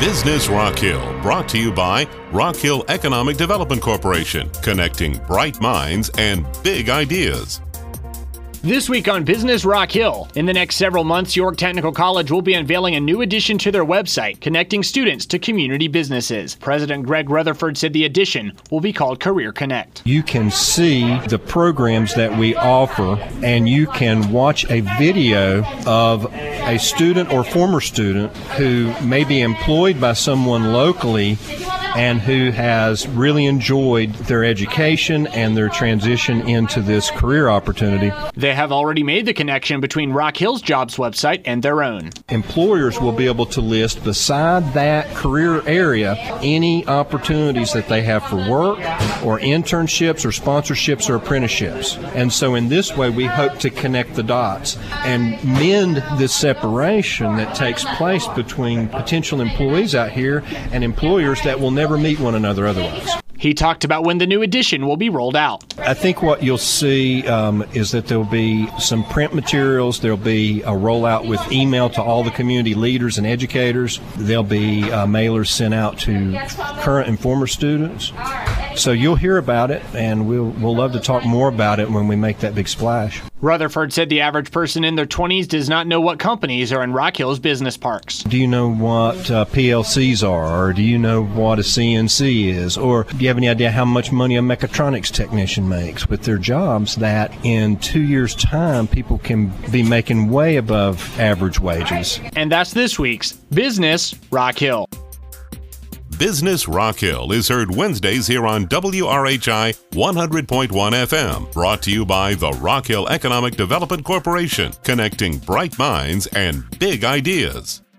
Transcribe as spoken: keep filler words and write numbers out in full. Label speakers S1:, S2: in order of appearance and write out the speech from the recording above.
S1: Business Rock Hill, brought to you by Rock Hill Economic Development Corporation, connecting bright minds and big ideas.
S2: This week on Business Rock Hill, in the next several months, York Technical College will be unveiling a new addition to their website, connecting students to community businesses. President Greg Rutherford said the addition will be called Career Connect.
S3: You can see the programs that we offer, and you can watch a video of a student or former student who may be employed by someone locally and who has really enjoyed their education and their transition into this career opportunity.
S2: They have already made the connection between Rock Hill's jobs website and their own.
S3: Employers will be able to list beside that career area any opportunities that they have for work or internships or sponsorships or apprenticeships. And so in this way, we hope to connect the dots and mend this separation that takes place between potential employees out here and employers that will never meet one another otherwise.
S2: He talked about when the new edition will be rolled out.
S3: I think what you'll see um, is that there'll be some print materials. There'll be a rollout with email to all the community leaders and educators. There'll be uh, mailers sent out to current and former students. So you'll hear about it, and we'll we'll love to talk more about it when we make that big splash.
S2: Rutherford said the average person in their twenties does not know what companies are in Rock Hill's business parks.
S3: Do you know what uh, P L Cs are, or do you know what a C N C is, or do you have any idea how much money a mechatronics technician makes with their jobs that in two years' time people can be making way above average wages?
S2: And that's this week's Business Rock Hill.
S1: Business Rock Hill is heard Wednesdays here on W R H I one hundred point one F M, brought to you by the Rock Hill Economic Development Corporation, connecting bright minds and big ideas.